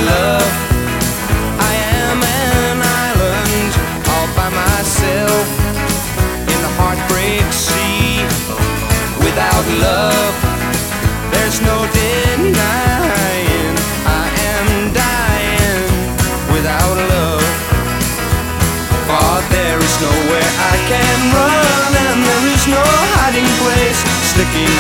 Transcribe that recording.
love, I am an island all by myself in the heartbreak sea. Without love, there's no denying I am dying without love. For there is nowhere I can run, and there is no hiding place